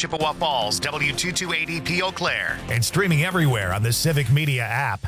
Chippewa Falls, W228EP Eau Claire. And streaming everywhere on the Civic Media app.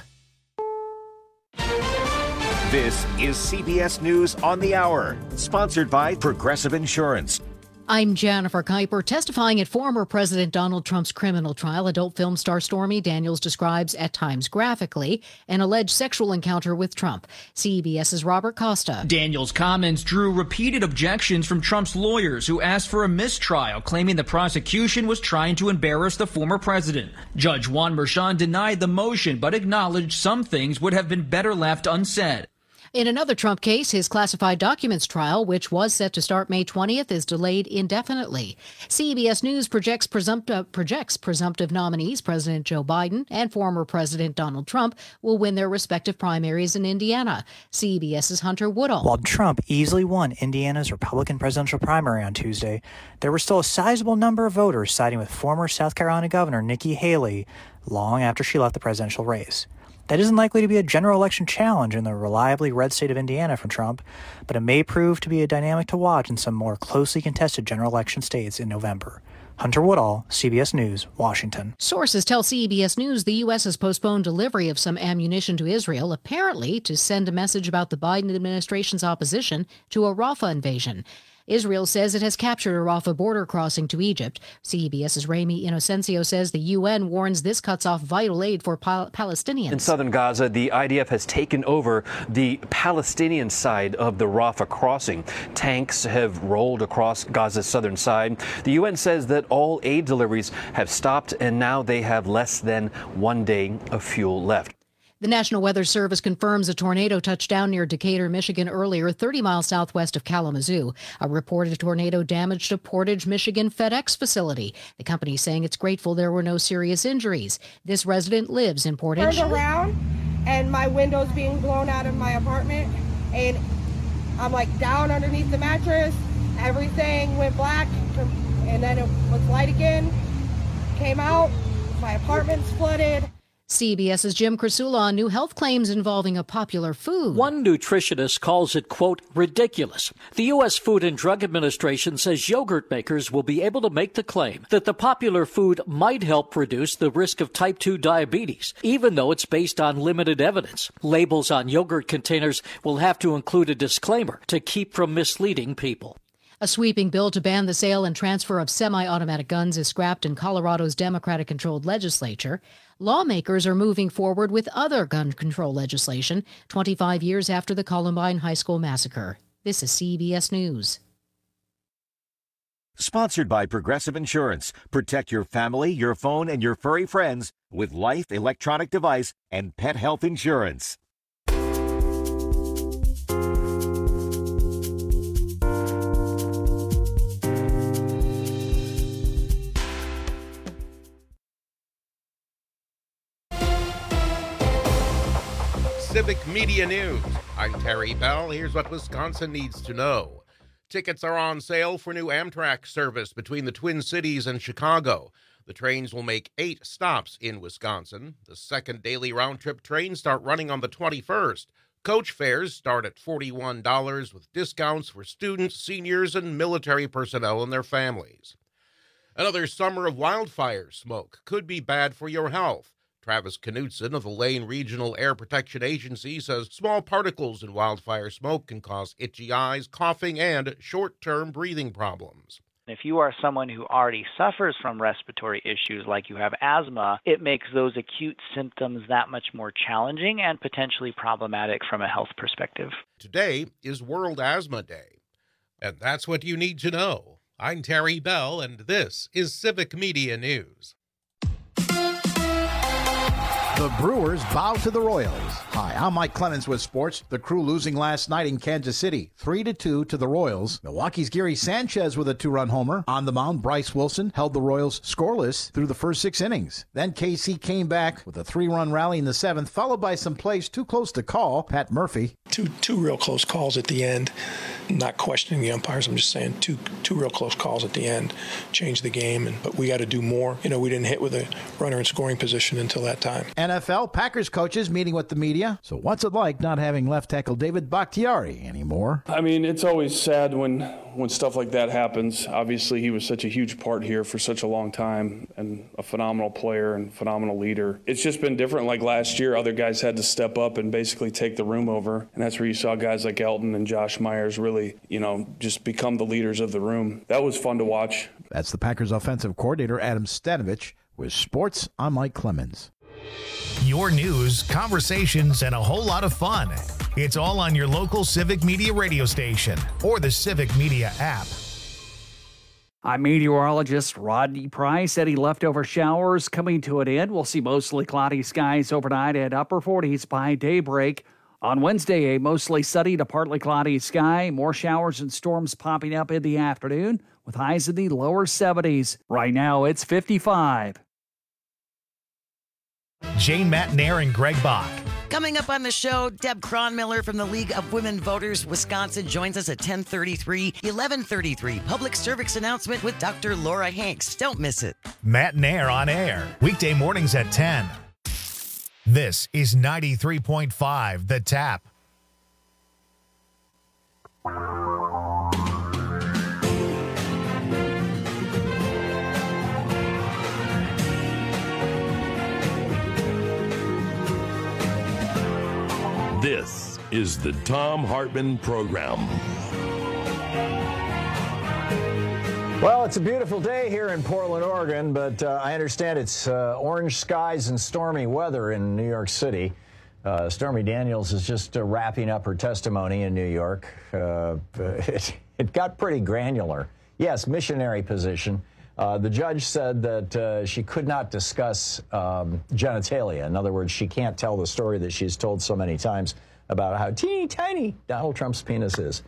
This is CBS News on the Hour, sponsored by Progressive Insurance. I'm Jennifer Kuiper. Testifying at former President Donald Trump's criminal trial, adult film star Stormy Daniels describes, at times graphically, an alleged sexual encounter with Trump. CBS's Robert Costa. Daniels' comments drew repeated objections from Trump's lawyers, who asked for a mistrial, claiming the prosecution was trying to embarrass the former president. Judge Juan Merchan denied the motion, but acknowledged some things would have been better left unsaid. In another Trump case, his classified documents trial, which was set to start May 20th, is delayed indefinitely. CBS News projects presumptive nominees, President Joe Biden and former President Donald Trump, will win their respective primaries in Indiana. CBS's Hunter Woodall. While Trump easily won Indiana's Republican presidential primary on Tuesday, there were still a sizable number of voters siding with former South Carolina Governor Nikki Haley long after she left the presidential race. That isn't likely to be a general election challenge in the reliably red state of Indiana from Trump, but it may prove to be a dynamic to watch in some more closely contested general election states in November. Hunter Woodall, CBS News, Washington. Sources tell CBS News the U.S. has postponed delivery of some ammunition to Israel, apparently to send a message about the Biden administration's opposition to a Rafah invasion. Israel says it has captured a Rafah border crossing to Egypt. CBS's Rami Inocencio says the UN warns this cuts off vital aid for Palestinians. In southern Gaza, the IDF has taken over the Palestinian side of the Rafah crossing. Tanks have rolled across Gaza's southern side. The UN says that all aid deliveries have stopped, and now they have less than 1 day of fuel left. The National Weather Service confirms a tornado touched down near Decatur, Michigan earlier, 30 miles southwest of Kalamazoo. A reported tornado damaged a Portage, Michigan FedEx facility. The company saying it's grateful there were no serious injuries. This resident lives in Portage. Turned around and my window's being blown out of my apartment, and I'm like down underneath the mattress. Everything went black, and then it was light again. Came out, my apartment's flooded. CBS's Jim Krasula on new health claims involving a popular food. One nutritionist calls it, quote, ridiculous. The U.S. Food and Drug Administration says yogurt makers will be able to make the claim that the popular food might help reduce the risk of type 2 diabetes, even though it's based on limited evidence. Labels on yogurt containers will have to include a disclaimer to keep from misleading people. A sweeping bill to ban the sale and transfer of semi-automatic guns is scrapped in Colorado's Democratic-controlled legislature. Lawmakers are moving forward with other gun control legislation 25 years after the Columbine High School massacre. This is CBS News. Sponsored by Progressive Insurance. Protect your family, your phone, and your furry friends with life, electronic device, and pet health insurance. Civic Media News. I'm Terry Bell. Here's what Wisconsin needs to know. Tickets are on sale for new Amtrak service between the Twin Cities and Chicago. The trains will make 8 stops in Wisconsin. The second daily round-trip trains start running on the 21st. Coach fares start at $41 with discounts for students, seniors, and military personnel and their families. Another summer of wildfire smoke could be bad for your health. Travis Knutson of the Lane Regional Air Protection Agency says small particles in wildfire smoke can cause itchy eyes, coughing, and short-term breathing problems. If you are someone who already suffers from respiratory issues like you have asthma, it makes those acute symptoms that much more challenging and potentially problematic from a health perspective. Today is World Asthma Day, and that's what you need to know. I'm Terry Bell, and this is Civic Media News. The Brewers bow to the Royals. Hi, I'm Mike Clemens with sports. The Crew losing last night in Kansas City, 3-2 to the Royals. Milwaukee's Gary Sanchez with a 2-run homer. On the mound, Bryce Wilson held the Royals scoreless through the first 6 innings. Then KC came back with a 3-run rally in the 7th, followed by some plays too close to call. Pat Murphy. Two real close calls at the end. Not questioning the umpires. I'm just saying two real close calls at the end changed the game. But we got to do more. We didn't hit with a runner in scoring position until that time. NFL Packers coaches meeting with the media media. So what's it like not having left tackle David Bakhtiari anymore? I mean, it's always sad when stuff like that happens. Obviously, he was such a huge part here for such a long time and a phenomenal player and phenomenal leader. It's just been different. Like last year, other guys had to step up and basically take the room over. And that's where you saw guys like Elton and Josh Myers really, just become the leaders of the room. That was fun to watch. That's the Packers offensive coordinator, Adam Stanovich, with sports. I'm Mike Clemens. Your news, conversations, and a whole lot of fun. It's all on your local Civic Media radio station or the Civic Media app. I'm meteorologist Rodney Price. Any leftover showers coming to an end. We'll see mostly cloudy skies overnight at upper 40s by daybreak. On Wednesday, a mostly sunny to partly cloudy sky. More showers and storms popping up in the afternoon with highs in the lower 70s. Right now, it's 55. Jane Matnair and Greg Bach. Coming up on the show, Deb Cronmiller from the League of Women Voters Wisconsin joins us at 10:33, 11:33. Public service announcement with Dr. Laura Hanks. Don't miss it. Matnair on air, weekday mornings at 10. This is 93.5 The Tap. This is the Thom Hartmann Program. Well, it's a beautiful day here in Portland, Oregon, but I understand it's orange skies and stormy weather in New York City. Stormy Daniels is just wrapping up her testimony in New York. It got pretty granular. Yes, missionary position. The judge said that she could not discuss genitalia. In other words, she can't tell the story that she's told so many times about how teeny tiny Donald Trump's penis is.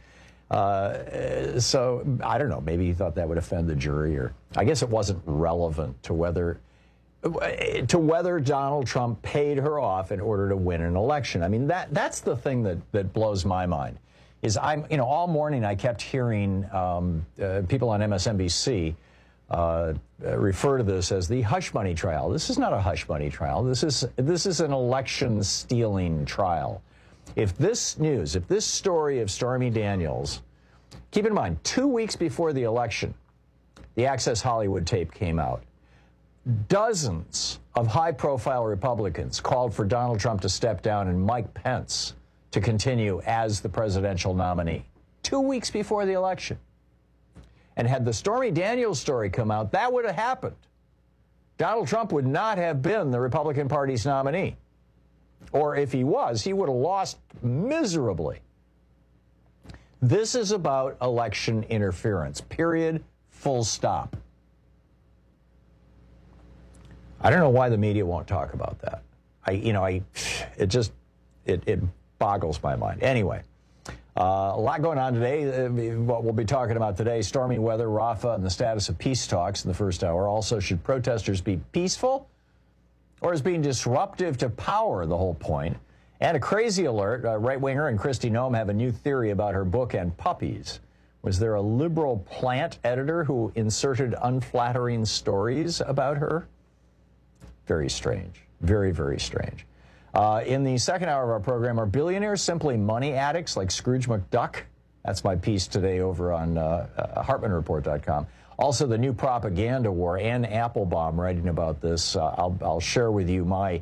So I don't know, maybe he thought that would offend the jury, or I guess it wasn't relevant to whether Donald Trump paid her off in order to win an election. I mean, that's the thing that blows my mind. Is all morning I kept hearing people on MSNBC refer to this as the hush money trial. This is not a hush money trial. This is an election stealing trial. If this story of Stormy Daniels, keep in mind, 2 weeks before the election, the Access Hollywood tape came out. Dozens of high-profile Republicans called for Donald Trump to step down and Mike Pence to continue as the presidential nominee. 2 weeks before the election. And had the Stormy Daniels story come out, that would have happened. Donald Trump would not have been the Republican Party's nominee. Or if he was, he would have lost miserably. This is about election interference, period, full stop. I don't know why the media won't talk about that. It boggles my mind. Anyway. A lot going on today. What we'll be talking about today, stormy weather, Rafah, and the status of peace talks in the first hour. Also, should protesters be peaceful or is being disruptive to power the whole point? And a crazy alert, right-winger and Kristi Noem have a new theory about her book and puppies. Was there a liberal plant editor who inserted unflattering stories about her? Very strange. Very, very strange. In the second hour of our program, are billionaires simply money addicts like Scrooge McDuck? That's my piece today over on HartmanReport.com. Also, the new propaganda war. Ann Applebaum writing about this. I'll share with you my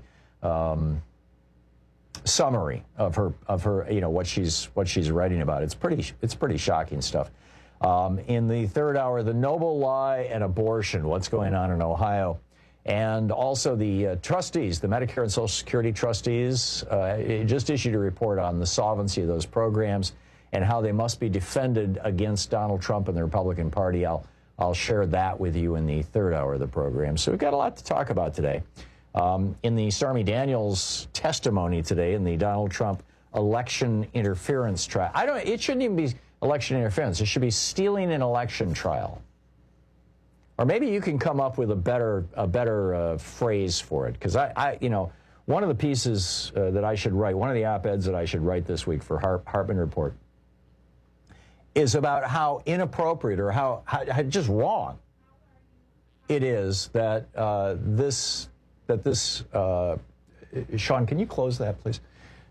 summary of her what she's writing about. It's pretty shocking stuff. In the third hour, the noble lie and abortion. What's going on in Ohio? And also the trustees, the Medicare and Social Security trustees, just issued a report on the solvency of those programs and how they must be defended against Donald Trump and the Republican Party. I'll share that with you in the third hour of the program. So we've got a lot to talk about today. In the Stormy Daniels testimony today in the Donald Trump election interference trial, it shouldn't even be election interference. It should be stealing an election trial. Or maybe you can come up with a better phrase for it, because one of the pieces that I should write, one of the op-eds that I should write this week for Hartman Report, is about how inappropriate or how just wrong it is that this Sean, can you close that, please?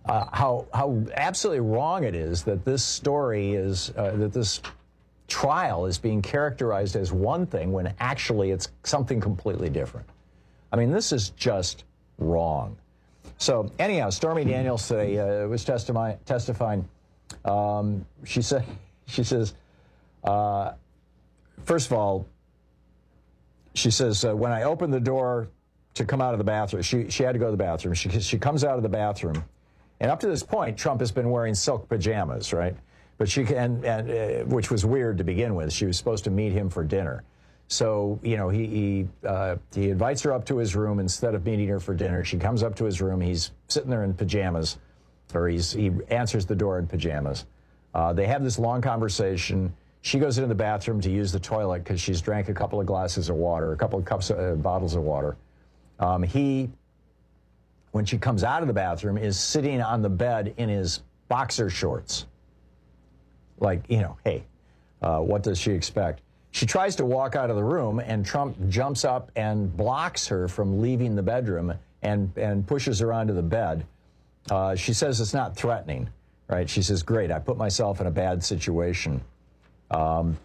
how absolutely wrong it is that this story is, that this trial is being characterized as one thing when actually it's something completely different. I mean, this is just wrong. So anyhow, Stormy Daniels today was testifying. She says, first of all, she says, when I opened the door to come out of the bathroom, she had to go to the bathroom. She comes out of the bathroom, and up to this point, Trump has been wearing silk pajamas, right? But which was weird to begin with. She was supposed to meet him for dinner. So, you know, he invites her up to his room instead of meeting her for dinner. She comes up to his room. He's sitting there in pajamas, or he answers the door in pajamas. They have this long conversation. She goes into the bathroom to use the toilet because she's drank a couple of glasses of water, a couple of bottles of water. He, when she comes out of the bathroom, is sitting on the bed in his boxer shorts. Like, you know, hey, what does she expect? She tries to walk out of the room, and Trump jumps up and blocks her from leaving the bedroom and pushes her onto the bed. She says it's not threatening, right? She says, great, I put myself in a bad situation. And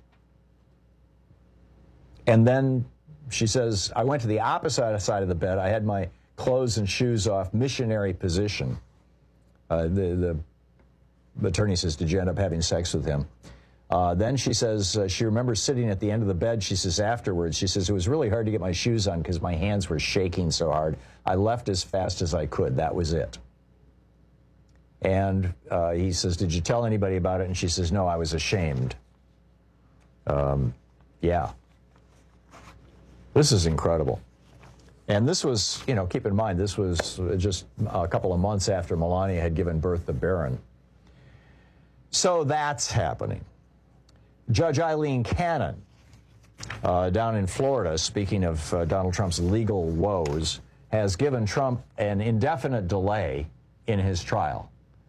then she says, I went to the opposite side of the bed. I had my clothes and shoes off, missionary position. The attorney says, did you end up having sex with him? Then she says she remembers sitting at the end of the bed. She says afterwards, she says, it was really hard to get my shoes on because my hands were shaking so hard. I left as fast as I could. That was it. And he says, did you tell anybody about it? And she says, no, I was ashamed. Yeah. This is incredible. And this was, you know, keep in mind, this was just a couple of months after Melania had given birth to Barron. So that's happening. Judge Eileen Cannon, down in Florida, speaking of Donald Trump's legal woes, has given Trump an indefinite delay in his trial.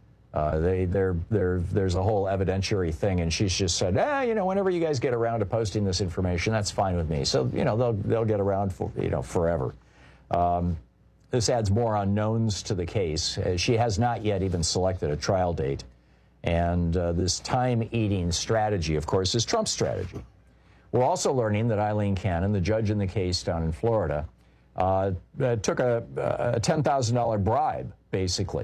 There's a whole evidentiary thing, and she's just said, you know, whenever you guys get around to posting this information, that's fine with me. So, you know, they'll get around for, you know, forever. This adds more unknowns to the case. She has not yet even selected a trial date. And this time-eating strategy, of course, is Trump's strategy. We're also learning that Eileen Cannon, the judge in the case down in Florida, took a $10,000 bribe, basically.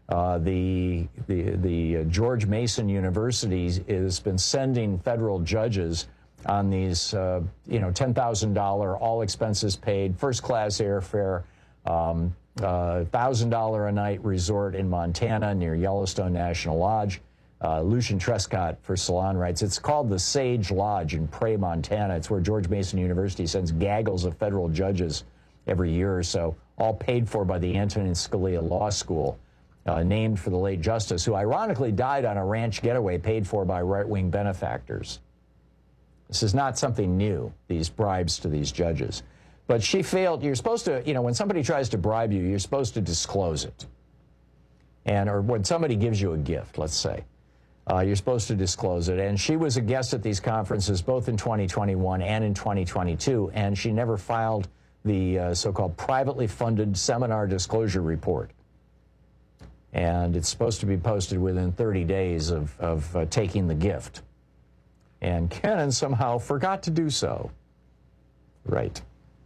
The George Mason University has been sending federal judges on these, you know, $10,000, all expenses paid, first-class airfare, $1,000 a night resort in Montana near Yellowstone National Lodge. Lucian Trescott for Salon writes, it's called the Sage Lodge in Prairie, Montana. It's where George Mason University sends gaggles of federal judges every year or so, all paid for by the Antonin Scalia Law School, named for the late justice, who ironically died on a ranch getaway paid for by right-wing benefactors. This is not something new, these bribes to these judges. But she failed. You're supposed to, you know, when somebody tries to bribe you, you're supposed to disclose it. Or when somebody gives you a gift, let's say, you're supposed to disclose it. And she was a guest at these conferences both in 2021 and in 2022, and she never filed the so-called privately funded seminar disclosure report. And it's supposed to be posted within 30 days of taking the gift. And Cannon somehow forgot to do so. Right.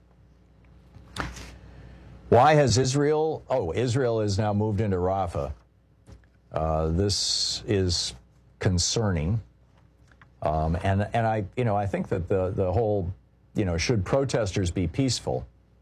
Why has Israel? Oh, Israel has now moved into Rafah. This is concerning, and I think that the whole, you know, should protesters be peaceful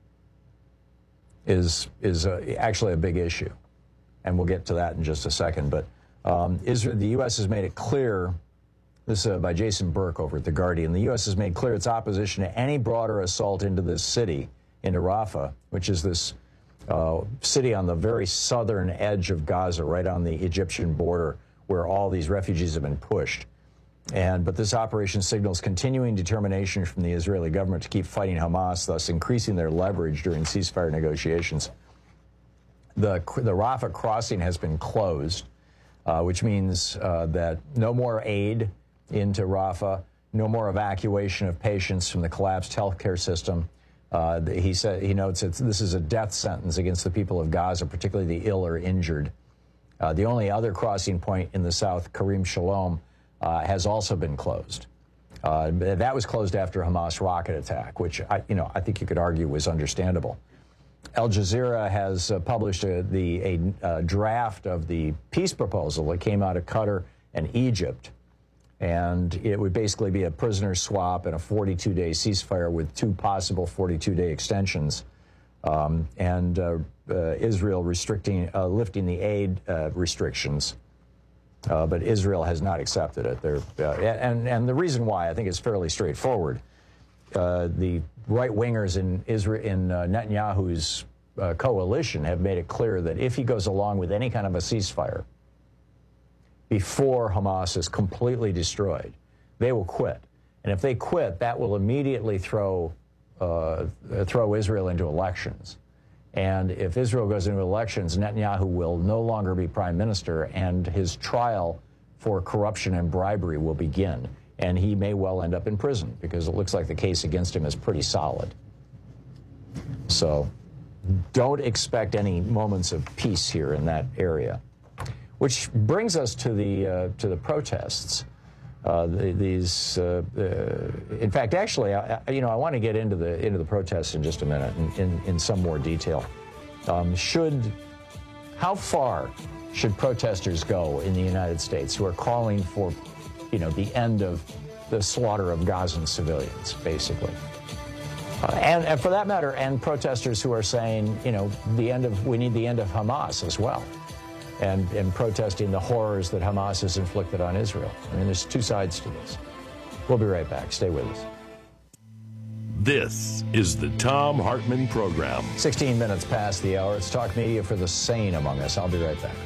is actually a big issue, and we'll get to that in just a second. But Israel, the U.S. has made it clear. This is by Jason Burke over at The Guardian. The U.S. has made clear its opposition to any broader assault into this city, into Rafah, which is this city on the very southern edge of Gaza, right on the Egyptian border, where all these refugees have been pushed. But this operation signals continuing determination from the Israeli government to keep fighting Hamas, thus increasing their leverage during ceasefire negotiations. The Rafah crossing has been closed, which means that no more aid into Rafah, no more evacuation of patients from the collapsed healthcare system. He notes this is a death sentence against the people of Gaza, particularly the ill or injured. The only other crossing point in the south, Karim Shalom, has also been closed. That was closed after a Hamas rocket attack, which I think you could argue was understandable. Al Jazeera has published a draft of the peace proposal that came out of Qatar and Egypt, and it would basically be a prisoner swap and a 42-day ceasefire with 2 possible 42-day extensions, and Israel lifting the aid restrictions. But Israel has not accepted it. And the reason why, I think, is fairly straightforward. The right-wingers in Netanyahu's coalition have made it clear that if he goes along with any kind of a ceasefire before Hamas is completely destroyed, they will quit. And if they quit, that will immediately throw Israel into elections. And if Israel goes into elections, Netanyahu will no longer be prime minister, and his trial for corruption and bribery will begin. And he may well end up in prison, because it looks like the case against him is pretty solid. So don't expect any moments of peace here in that area. Which brings us to the protests. In fact, actually, I want to get into the protests in just a minute, in some more detail. How far should protesters go in the United States who are calling for, the end of the slaughter of Gazan civilians, basically, and for that matter, and protesters who are saying, we need the end of Hamas as well. And protesting the horrors that Hamas has inflicted on Israel. I mean, there's 2 sides to this. We'll be right back. Stay with us. This is the Thom Hartmann Program. 16 minutes past the hour. It's Talk Media for the sane among us. I'll be right back.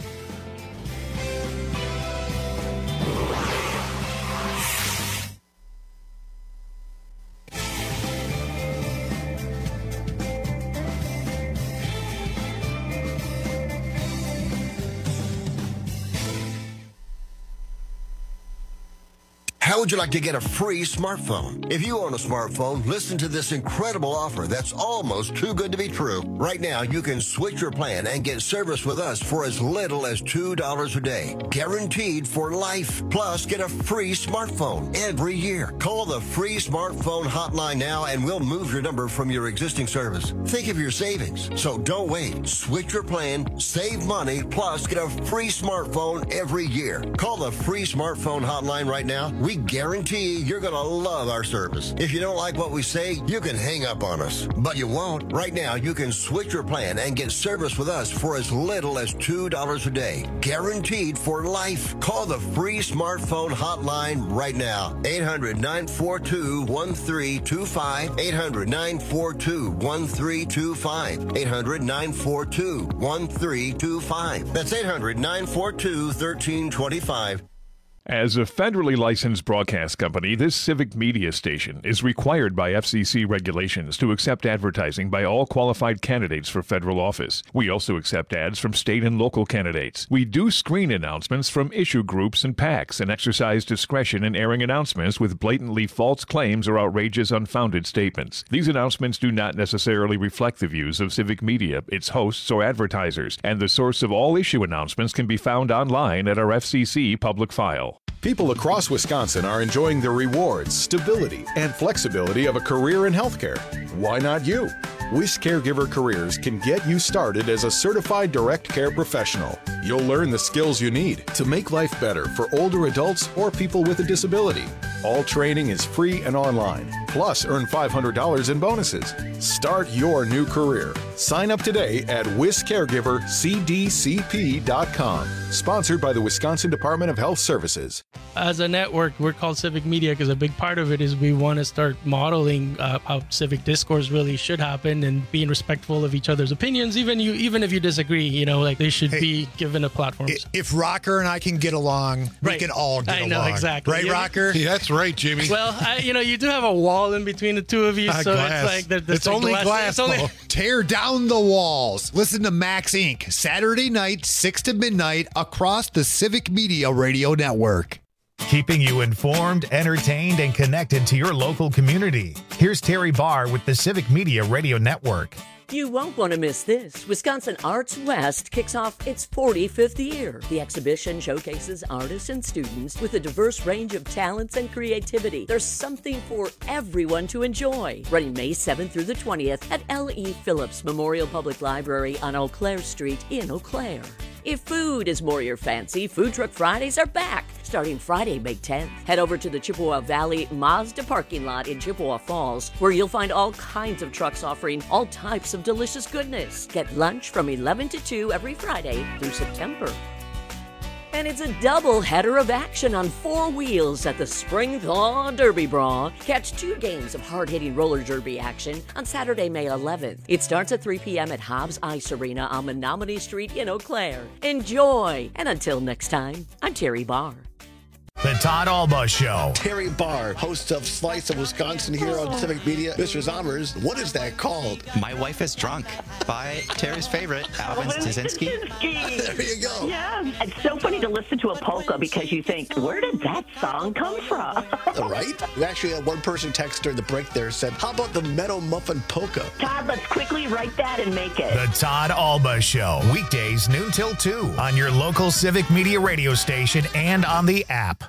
How would you like to get a free smartphone? If you own a smartphone, listen to this incredible offer that's almost too good to be true. Right now, you can switch your plan and get service with us for as little as $2 a day. Guaranteed for life. Plus, get a free smartphone every year. Call the free smartphone hotline now and we'll move your number from your existing service. Think of your savings. So don't wait. Switch your plan, save money, plus get a free smartphone every year. Call the free smartphone hotline right now. We guarantee you're going to love our service. If you don't like what we say, you can hang up on us. But you won't. Right now, you can switch your plan and get service with us for as little as $2 a day. Guaranteed for life. Call the free smartphone hotline right now. 800-942-1325. 800-942-1325. 800-942-1325. That's 800-942-1325. As a federally licensed broadcast company, this civic media station is required by FCC regulations to accept advertising by all qualified candidates for federal office. We also accept ads from state and local candidates. We do screen announcements from issue groups and PACs and exercise discretion in airing announcements with blatantly false claims or outrageous, unfounded statements. These announcements do not necessarily reflect the views of civic media, its hosts, or advertisers, and the source of all issue announcements can be found online at our FCC public file. People across Wisconsin are enjoying the rewards, stability, and flexibility of a career in healthcare. Why not you? Wish Caregiver Careers can get you started as a certified direct care professional. You'll learn the skills you need to make life better for older adults or people with a disability. All training is free and online. Plus, earn $500 in bonuses. Start your new career. Sign up today at wiscaregivercdcp.com. Sponsored by the Wisconsin Department of Health Services. As a network, we're called Civic Media because a big part of it is we want to start modeling how civic discourse really should happen and being respectful of each other's opinions, even if you disagree. They should be given a platform. If Rocker and I can get along, we can all get along. I know, exactly. Right, Rocker? Yeah, that's right, Jimmy. Well, you do have a wall in between the two of you, so glass. it's like it's only glass. Tear down the walls. Listen to Max Inc. Saturday night, 6 to midnight, across the Civic Media Radio Network. Keeping you informed, entertained, and connected to your local community. Here's Terry Barr with the Civic Media Radio Network. You won't want to miss this. Wisconsin Arts West kicks off its 45th year. The exhibition showcases artists and students with a diverse range of talents and creativity. There's something for everyone to enjoy. Running May 7th through the 20th at L.E. Phillips Memorial Public Library on Eau Claire Street in Eau Claire. If food is more your fancy, Food Truck Fridays are back, starting Friday, May 10th. Head over to the Chippewa Valley Mazda parking lot in Chippewa Falls, where you'll find all kinds of trucks offering all types of delicious goodness. Get lunch from 11 to 2 every Friday through September. And it's a double header of action on 4 wheels at the Spring Thaw Derby Bra. Catch 2 games of hard-hitting roller derby action on Saturday, May 11th. It starts at 3 p.m. at Hobbs Ice Arena on Menominee Street in Eau Claire. Enjoy! And until next time, I'm Terry Barr. The Todd Alba Show. Terry Barr, host of Slice of Wisconsin here on Civic Media. Mr. Zommers, what is that called? My Wife is Drunk by Terry's favorite, Alvin Staszynski. There you go. Yeah, it's so funny to listen to a polka because you think, where did that song come from? Right? We actually had one person text during the break there said, how about the Meadow Muffin Polka? Todd, let's quickly write that and make it. The Todd Alba Show. Weekdays noon till 2 on your local Civic Media radio station and on the app.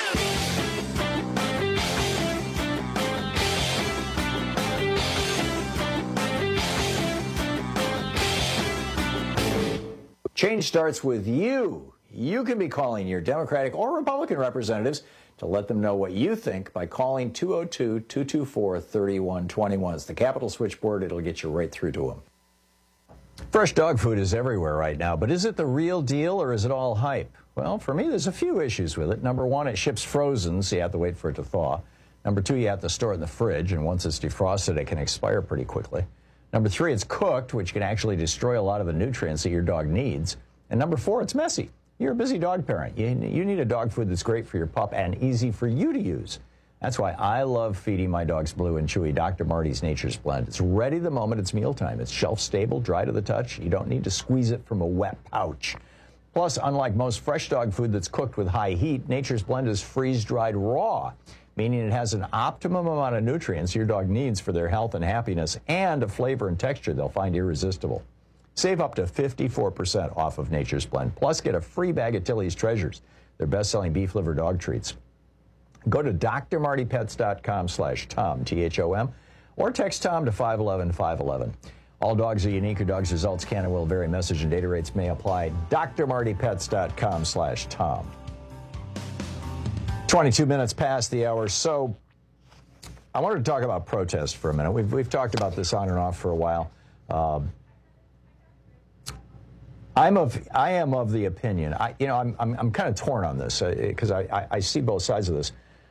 Change starts with you. You can be calling your Democratic or Republican representatives to let them know what you think by calling 202-224-3121. It's the Capitol switchboard. It'll get you right through to them. Fresh dog food is everywhere right now, but is it the real deal or is it all hype? Well, for me, there's a few issues with it. Number one, it ships frozen, so you have to wait for it to thaw. Number two, you have to store it in the fridge, and once it's defrosted, it can expire pretty quickly. Number three, it's cooked, which can actually destroy a lot of the nutrients that your dog needs. And number four, it's messy. You're a busy dog parent. You need a dog food that's great for your pup and easy for you to use. That's why I love feeding my dogs Blue and Chewy Dr. Marty's Nature's Blend. It's ready the moment it's mealtime. It's shelf-stable, dry to the touch. You don't need to squeeze it from a wet pouch. Plus, unlike most fresh dog food that's cooked with high heat, Nature's Blend is freeze-dried raw, meaning it has an optimum amount of nutrients your dog needs for their health and happiness, and a flavor and texture they'll find irresistible. Save up to 54% off of Nature's Blend. Plus, get a free bag of Tilly's Treasures, their best-selling beef liver dog treats. Go to drmartypets.com/Tom, T-H-O-M, or text Tom to 511-511. All dogs are unique. Your dog's results can and will vary. Message and data rates may apply. drmartypets.com/Tom. 22 minutes past the hour. So I wanted to talk about protest for a minute. We've talked about this on and off for a while. I am of the opinion. I'm kind of torn on this because I see both sides of this.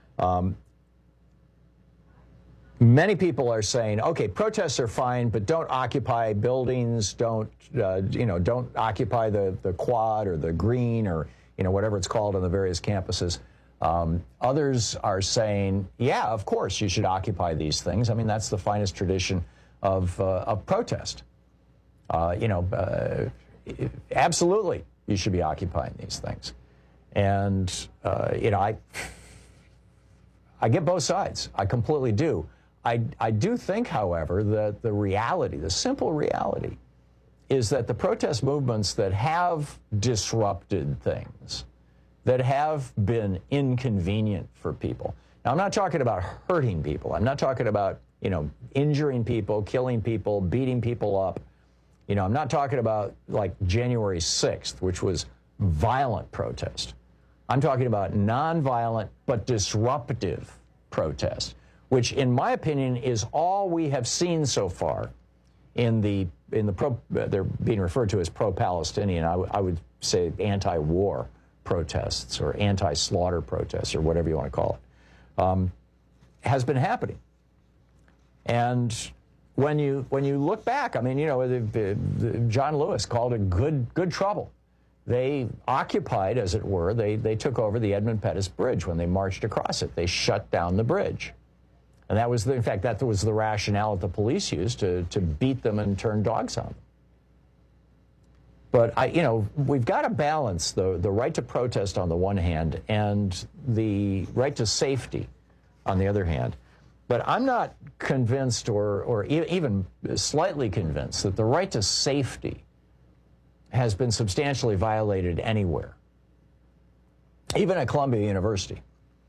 Many people are saying, okay, protests are fine, but don't occupy buildings, don't occupy the quad or the green or whatever it's called on the various campuses. Others are saying, yeah, of course you should occupy these things. I mean, that's the finest tradition of protest. Absolutely, you should be occupying these things. And, I get both sides. I completely do. I do think, however, that the simple reality, is that the protest movements that have disrupted things, that have been inconvenient for people. Now, I'm not talking about hurting people. I'm not talking about, injuring people, killing people, beating people up. I'm not talking about like January 6th, which was violent protest. I'm talking about nonviolent but disruptive protest, which in my opinion is all we have seen so far in they're being referred to as pro-Palestinian, I would say anti-war protests or anti-slaughter protests or whatever you want to call it, has been happening. And when you look back, I mean, John Lewis called it good trouble. They occupied, as it were, they took over the Edmund Pettus Bridge when they marched across it. They shut down the bridge. And that was, in fact, that was the rationale that the police used to beat them and turn dogs on them. But, we've got to balance the right to protest on the one hand and the right to safety on the other hand. But I'm not convinced or even slightly convinced that the right to safety has been substantially violated anywhere, even at Columbia University.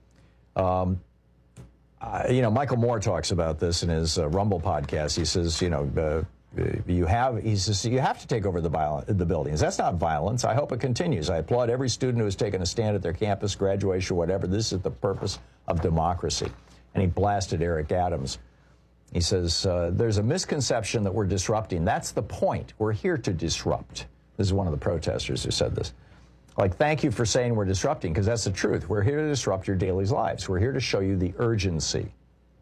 Michael Moore talks about this in his Rumble podcast. He says, you have to take over the buildings. That's not violence. I hope it continues. I applaud every student who has taken a stand at their campus, graduation, whatever. This is the purpose of democracy. And he blasted Eric Adams. He says, there's a misconception that we're disrupting. That's the point. We're here to disrupt. This is one of the protesters who said this. Like, thank you for saying we're disrupting, because that's the truth. We're here to disrupt your daily lives. We're here to show you the urgency.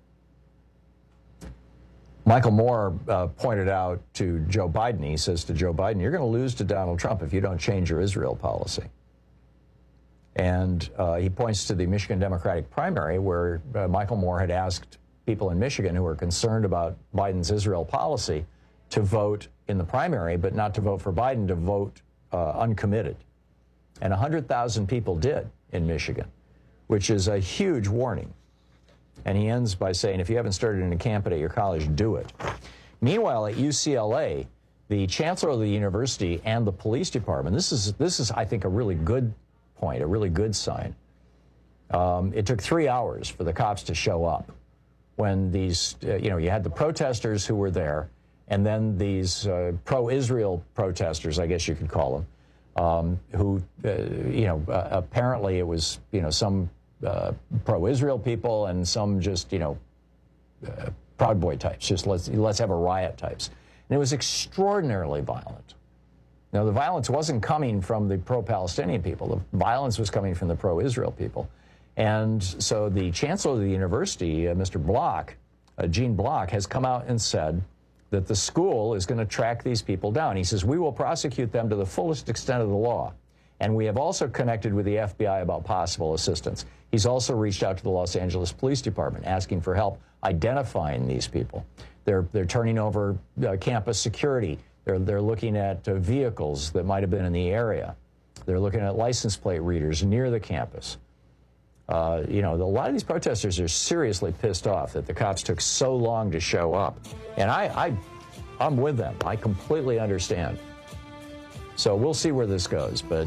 Michael Moore pointed out to Joe Biden, he says to Joe Biden, you're going to lose to Donald Trump if you don't change your Israel policy. And he points to the Michigan Democratic primary where Michael Moore had asked people in Michigan who were concerned about Biden's Israel policy to vote in the primary, but not to vote for Biden, to vote uncommitted. And 100,000 people did in Michigan, which is a huge warning. And he ends by saying, if you haven't started in a camp at your college, do it. Meanwhile, at UCLA, the chancellor of the university and the police department, this is I think, a really good point, a really good sign. It took 3 hours for the cops to show up when these, you had the protesters who were there, and then these pro-Israel protesters, I guess you could call them, who, apparently it was, some pro-Israel people and some just, Proud Boy types, just let's have a riot types. And it was extraordinarily violent. Now, the violence wasn't coming from the pro-Palestinian people. The violence was coming from the pro-Israel people. And so the chancellor of the university, Mr. Block, Gene Block, has come out and said that the school is going to track these people down. He says, we will prosecute them to the fullest extent of the law. And we have also connected with the FBI about possible assistance. He's also reached out to the Los Angeles Police Department asking for help identifying these people. They're turning over campus security. They're looking at vehicles that might have been in the area. They're looking at license plate readers near the campus. A lot of these protesters are seriously pissed off that the cops took so long to show up. And I'm with them. I completely understand. So we'll see where this goes, but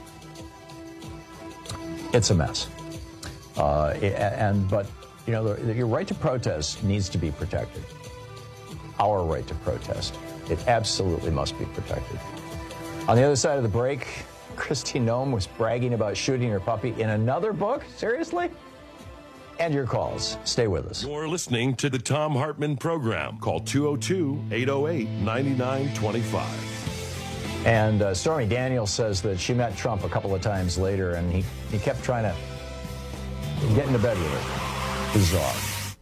it's a mess. But your right to protest needs to be protected. Our right to protest. It absolutely must be protected. On the other side of the break, Kristi Noem was bragging about shooting her puppy in another book? Seriously? And your calls. Stay with us. You're listening to the Thom Hartmann Program. Call 202-808-9925. And Stormy Daniels says that she met Trump a couple of times later, and he kept trying to get into bed with her. Bizarre.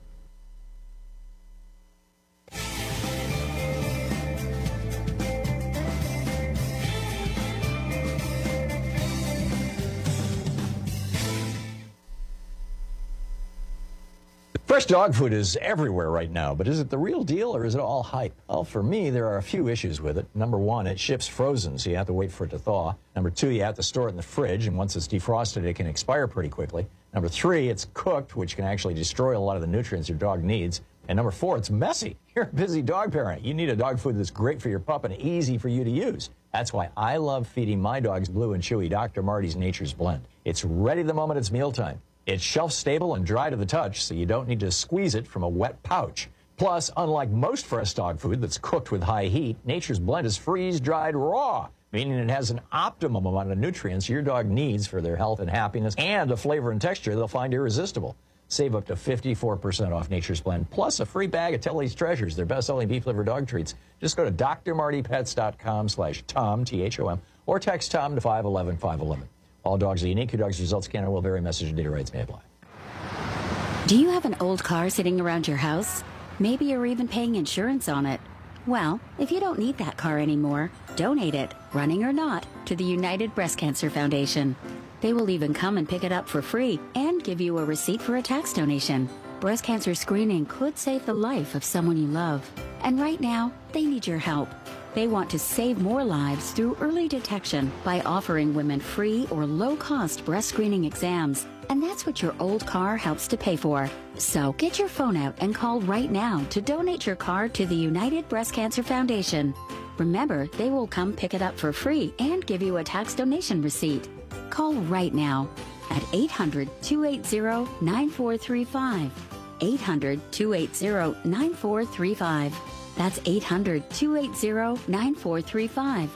Fresh dog food is everywhere right now, but is it the real deal or is it all hype? Well, for me, there are a few issues with it. Number one, it ships frozen, so you have to wait for it to thaw. Number two, you have to store it in the fridge, and once it's defrosted, it can expire pretty quickly. Number three, it's cooked, which can actually destroy a lot of the nutrients your dog needs. And number four, it's messy. You're a busy dog parent. You need a dog food that's great for your pup and easy for you to use. That's why I love feeding my dogs Blue and Chewy Dr. Marty's Nature's Blend. It's ready the moment it's mealtime. It's shelf-stable and dry to the touch, so you don't need to squeeze it from a wet pouch. Plus, unlike most fresh dog food that's cooked with high heat, Nature's Blend is freeze-dried raw, meaning it has an optimum amount of nutrients your dog needs for their health and happiness, and a flavor and texture they'll find irresistible. Save up to 54% off Nature's Blend, plus a free bag of Tilly's Treasures, their best-selling beef liver dog treats. Just go to drmartypets.com/Tom, T-H-O-M, or text Tom to 511-511. All dogs are unique. Your dog's results can and will vary. Message and data rights may apply. Do you have an old car sitting around your house? Maybe you're even paying insurance on it. Well, if you don't need that car anymore, donate it, running or not, to the United Breast Cancer Foundation. They will even come and pick it up for free and give you a receipt for a tax donation. Breast cancer screening could save the life of someone you love. And right now, they need your help. They want to save more lives through early detection by offering women free or low-cost breast screening exams. And that's what your old car helps to pay for. So get your phone out and call right now to donate your car to the United Breast Cancer Foundation. Remember, they will come pick it up for free and give you a tax donation receipt. Call right now at 800-280-9435. 800-280-9435. That's 800-280-9435.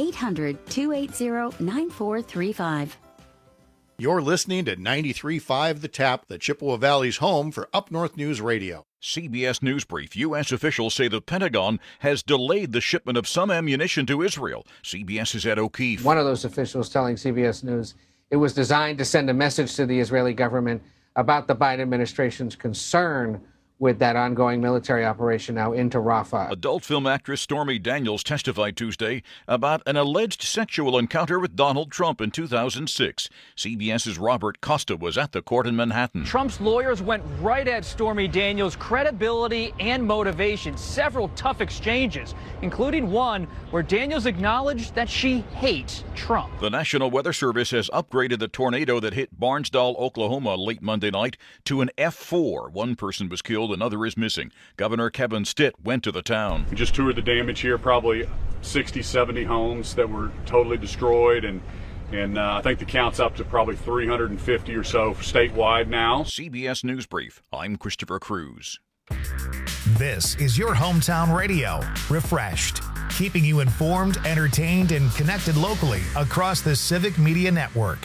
800-280-9435. You're listening to 93.5 The Tap, the Chippewa Valley's home for Up North News Radio. CBS News Brief. U.S. officials say the Pentagon has delayed the shipment of some ammunition to Israel. CBS's Ed O'Keefe. One of those officials telling CBS News it was designed to send a message to the Israeli government about the Biden administration's concern with that ongoing military operation now into Rafah. Adult film actress Stormy Daniels testified Tuesday about an alleged sexual encounter with Donald Trump in 2006. CBS's Robert Costa was at the court in Manhattan. Trump's lawyers went right at Stormy Daniels' credibility and motivation. Several tough exchanges, including one where Daniels acknowledged that she hates Trump. The National Weather Service has upgraded the tornado that hit Barnesdall, Oklahoma late Monday night to an F4. One person was killed. Another is missing. Governor Kevin Stitt went to the town. We just toured the damage here, probably 60, 70 homes that were totally destroyed, and I think the count's up to probably 350 or so statewide now. CBS News Brief. I'm Christopher Cruz. This is your hometown radio, Refreshed, keeping you informed, entertained, and connected locally across the Civic Media Network.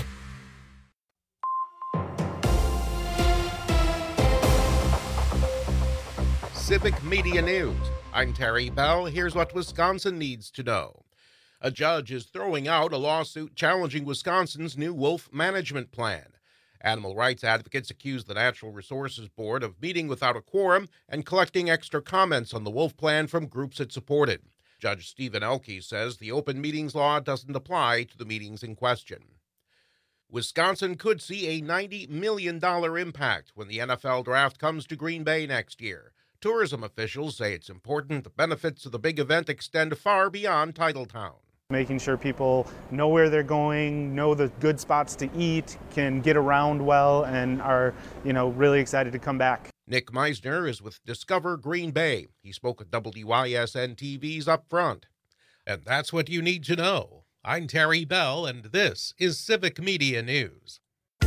Civic Media News. I'm Terry Bell. Here's what Wisconsin needs to know. A judge is throwing out a lawsuit challenging Wisconsin's new wolf management plan. Animal rights advocates accuse the Natural Resources Board of meeting without a quorum and collecting extra comments on the wolf plan from groups it supported. Judge Stephen Elke says the open meetings law doesn't apply to the meetings in question. Wisconsin could see a $90 million impact when the NFL draft comes to Green Bay next year. Tourism officials say it's important the benefits of the big event extend far beyond Titletown. Making sure people know where they're going, know the good spots to eat, can get around well, and are, really excited to come back. Nick Meisner is with Discover Green Bay. He spoke at WYSN TV's Up Front. And that's what you need to know. I'm Terry Bell, and this is Civic Media News.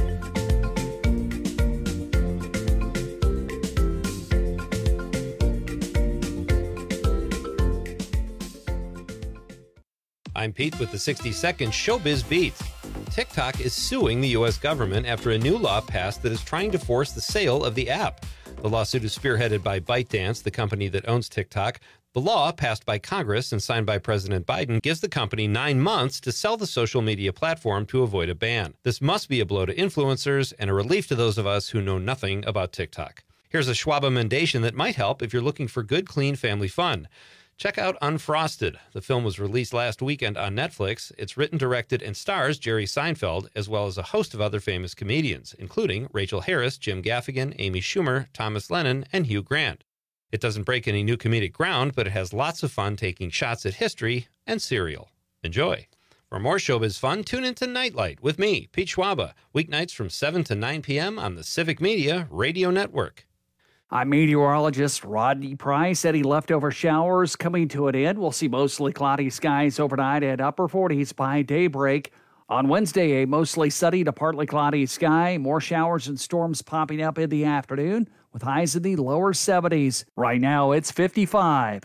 I'm Pete with the 60-second Showbiz Beat. TikTok is suing the U.S. government after a new law passed that is trying to force the sale of the app. The lawsuit is spearheaded by ByteDance, the company that owns TikTok. The law, passed by Congress and signed by President Biden, gives the company 9 months to sell the social media platform to avoid a ban. This must be a blow to influencers and a relief to those of us who know nothing about TikTok. Here's a Schwab amendation that might help if you're looking for good, clean family fun. Check out Unfrosted. The film was released last weekend on Netflix. It's written, directed, and stars Jerry Seinfeld, as well as a host of other famous comedians, including Rachel Harris, Jim Gaffigan, Amy Schumer, Thomas Lennon, and Hugh Grant. It doesn't break any new comedic ground, but it has lots of fun taking shots at history and cereal. Enjoy. For more showbiz fun, tune into Nightlight with me, Pete Schwaba, weeknights from 7 to 9 p.m. on the Civic Media Radio Network. I'm meteorologist Rodney Price. Any leftover showers coming to an end. We'll see mostly cloudy skies overnight at upper 40s by daybreak. On Wednesday, a mostly sunny to partly cloudy sky. More showers and storms popping up in the afternoon with highs in the lower 70s. Right now, it's 55.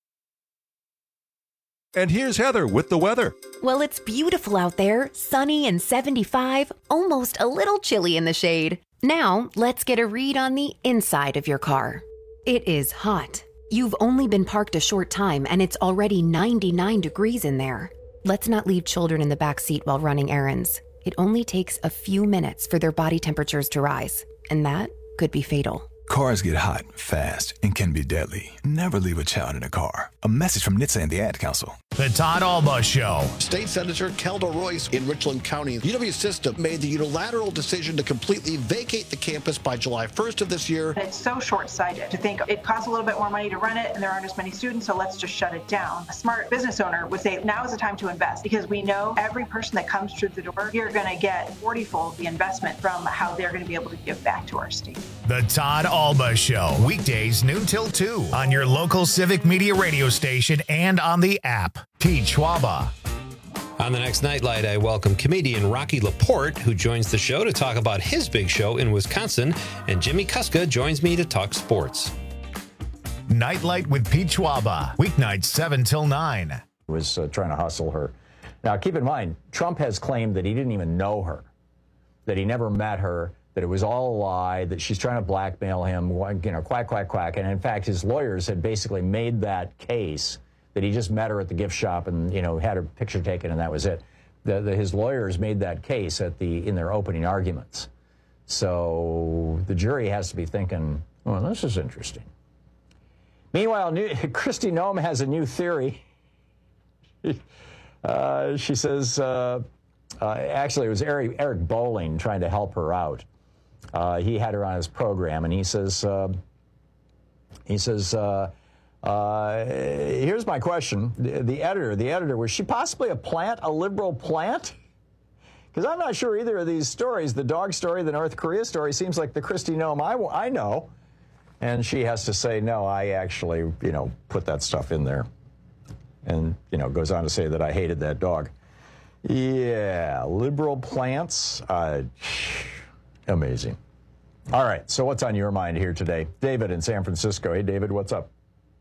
And here's Heather with the weather. Well, it's beautiful out there, sunny and 75, almost a little chilly in the shade. Now, let's get a read on the inside of your car. It is hot. You've only been parked a short time and it's already 99 degrees in there. Let's not leave children in the back seat while running errands. It only takes a few minutes for their body temperatures to rise, and that could be fatal. Cars get hot, fast, and can be deadly. Never leave a child in a car. A message from NHTSA and the Ad Council. The Todd Alba Show. State Senator Kelda Royce in Richland County. UW System made the unilateral decision to completely vacate the campus by July 1st of this year. It's so short-sighted to think it costs a little bit more money to run it and there aren't as many students, so let's just shut it down. A smart business owner would say now is the time to invest because we know every person that comes through the door, you're going to get 40-fold the investment from how they're going to be able to give back to our state. The Todd Alba Show. Weekdays noon till 2 on your local Civic Media radio station and on the app. Pete Schwaba. On the next Nightlight, I welcome comedian Rocky Laporte, who joins the show to talk about his big show in Wisconsin, and Jimmy Kuska joins me to talk sports. Nightlight with Pete Schwaba. Weeknights 7 till 9. Was trying to hustle her. Now, keep in mind, Trump has claimed that he didn't even know her, that he never met her, that it was all a lie, that she's trying to blackmail him, quack, quack, quack. And in fact, his lawyers had basically made that case that he just met her at the gift shop and, had her picture taken and that was it. His lawyers made that case in their opening arguments. So the jury has to be thinking, well, this is interesting. Meanwhile, Kristi Noem has a new theory. She says, actually, it was Eric Bolling trying to help her out. He had her on his program, and he says, here's my question. The editor, was she possibly a liberal plant? Because I'm not sure either of these stories, the dog story, the North Korea story, seems like the Kristi Noem I know. And she has to say, no, I actually, put that stuff in there. And, goes on to say that I hated that dog. Yeah, liberal plants. Amazing. All right, so what's on your mind here today? David in San Francisco. Hey, David, what's up?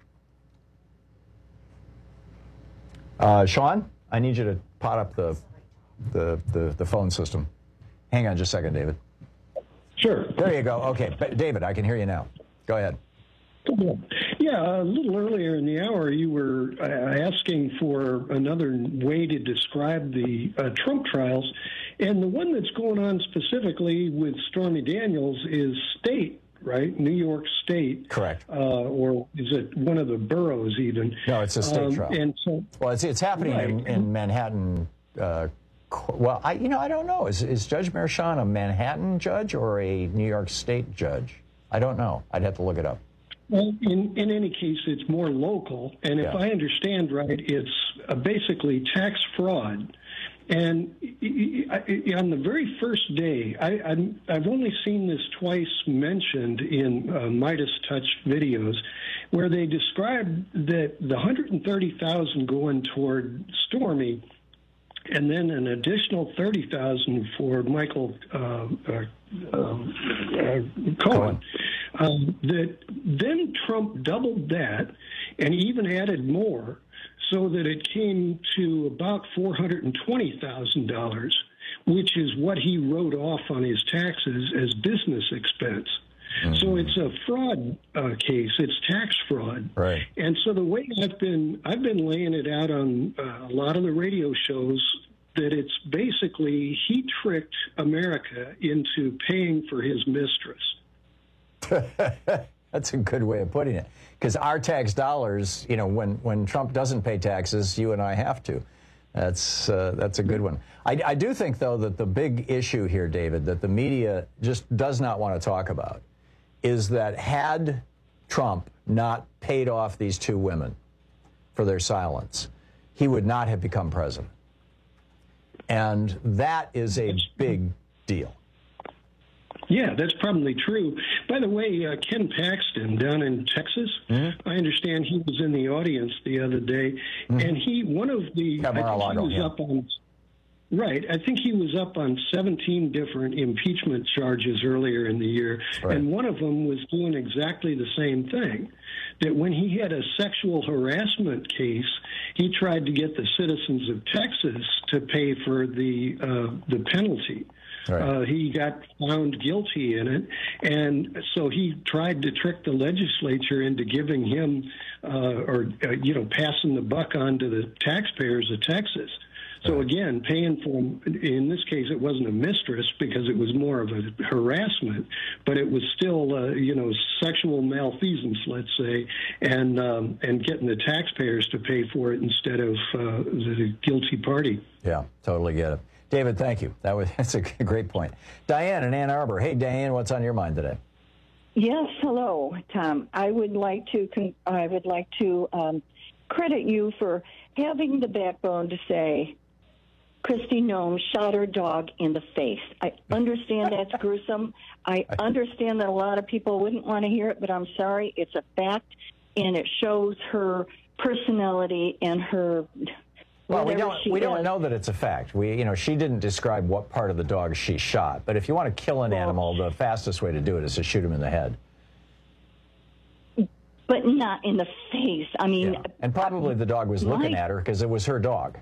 Sean, I need you to pot up the phone system. Hang on just a second, David. Sure. There you go. Okay, David, I can hear you now. Go ahead. Yeah, a little earlier in the hour, you were asking for another way to describe the Trump trials. And the one that's going on specifically with Stormy Daniels is state, right? New York State. Correct. Or is it one of the boroughs even? No, it's a state trial. And so, well, it's happening in Manhattan. Well, I don't know. Is Judge Merchan a Manhattan judge or a New York State judge? I don't know. I'd have to look it up. Well, in any case, it's more local. And if I understand right, it's basically tax fraud. And on the very first day, I've only seen this twice mentioned in Midas Touch videos, where they describe that the $130,000 going toward Stormy, and then an additional $30,000 for Michael Cohen. That then Trump doubled that and even added more, so that it came to about $420,000, which is what he wrote off on his taxes as business expense. Mm-hmm. So it's a fraud case. It's tax fraud. Right. And so the way I've been laying it out on a lot of the radio shows, that it's basically he tricked America into paying for his mistress. That's a good way of putting it. Because our tax dollars, when Trump doesn't pay taxes, you and I have to. That's a good one. I do think, though, that the big issue here, David, that the media just does not want to talk about is that had Trump not paid off these two women for their silence, he would not have become president. And that is a big deal. Yeah, that's probably true. By the way, Ken Paxton down in Texas, I understand he was in the audience the other day, and I think he was up on, right, I think he was up on 17 different impeachment charges earlier in the year, and one of them was doing exactly the same thing, that when he had a sexual harassment case, he tried to get the citizens of Texas to pay for the penalty. Right. He got found guilty in it, and so he tried to trick the legislature into giving him, passing the buck on to the taxpayers of Texas. So again, paying for, in this case, it wasn't a mistress because it was more of a harassment, but it was still, sexual malfeasance, let's say, and getting the taxpayers to pay for it instead of the guilty party. Yeah, totally get it. David, thank you. That's a great point. Diane in Ann Arbor. Hey, Diane, what's on your mind today? Yes, hello, Tom. I would like to credit you for having the backbone to say Kristi Noem shot her dog in the face. I understand that's gruesome. I understand that a lot of people wouldn't want to hear it, but I'm sorry, it's a fact, and it shows her personality and her. Well, we don't know that it's a fact. She didn't describe what part of the dog she shot. But if you want to kill an animal, the fastest way to do it is to shoot him in the head. But not in the face. I mean, and probably the dog was looking at her because it was her dog.